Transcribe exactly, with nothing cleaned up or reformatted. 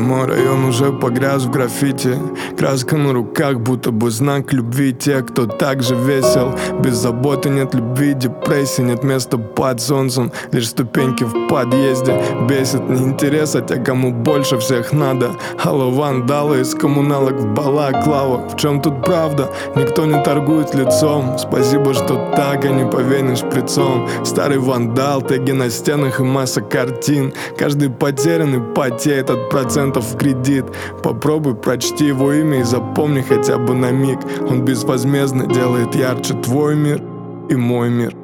Мой район уже погряз в граффити. Краска на руках, будто бы знак любви. Те, кто так же весел. Без заботы нет любви, депрессии. Нет места под солнцем, лишь ступеньки в подъезде. Бесит не интерес, а те, кому больше всех надо. Алло, вандалы из коммуналок в балаклавах. В чем тут правда? Никто не торгует лицом. Спасибо, что так, а не повеянным шприцом. Старый вандал, теги на стенах и масса картин. Каждый потерянный потеет от процентов в кредит. Попробуй прочти его имя и запомни хотя бы на миг. Он безвозмездно делает ярче твой мир и мой мир.